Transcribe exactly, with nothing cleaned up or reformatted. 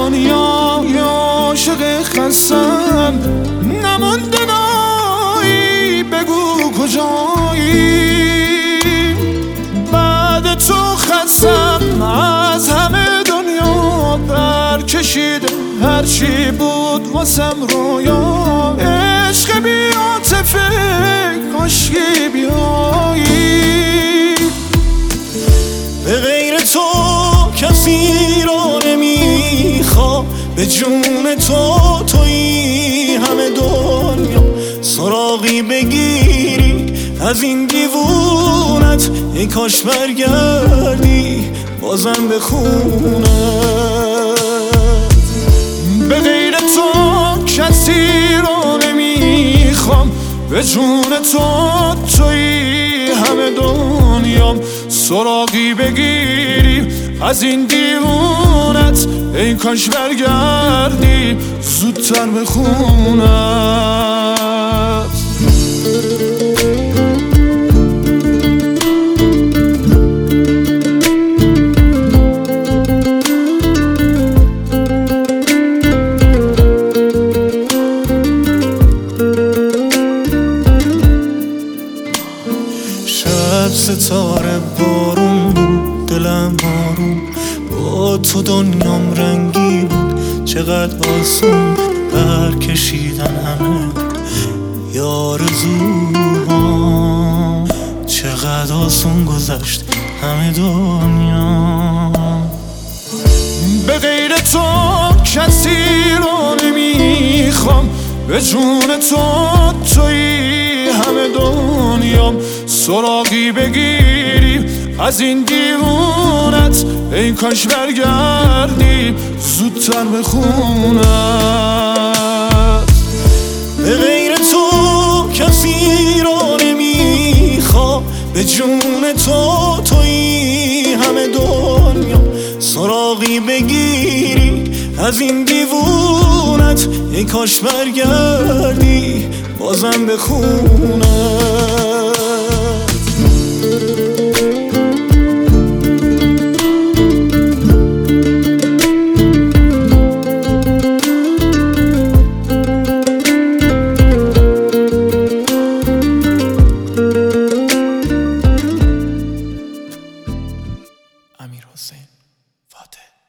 دنیا یا عاشق خستم نمونده نایی، بگو کجایی؟ بعد تو خستم از همه دنیا پر کشیده، هرچی بود واسم رویا. عشق بی عاطفه کاشکی بیایی، به غیر تو کسی رو نمیخوام، به جون تو تویی همه دنیا. سراغی بگیری از این دیوونت، ای کاش برگردی بازم به خونت. به غیر تو کسی رو نمیخوام، به جون تو تویی همه دنیام. سراغی بگیری از این دیوونت، ای کاش برگردی زودتر به خونت. شب ستاره بارون بود، دلم آروم با تو دنیام رنگی بود. چقدر آسون برکشیدن همه یارزوها، چقدر آسون گذشت همه دنیا. به غیر تو کسی رو نمیخوام، به جون تو تویی همه دنیام. سراغی بگیری از این دیوونت، ای کاش برگردی زودتر به خونت. به غیر تو کسی رو نمیخوام، به جون تو تویی همه دنیا. سراغی بگیری از این دیوونت، ای کاش برگردی بازم به خونت. امیر حسین فاتح.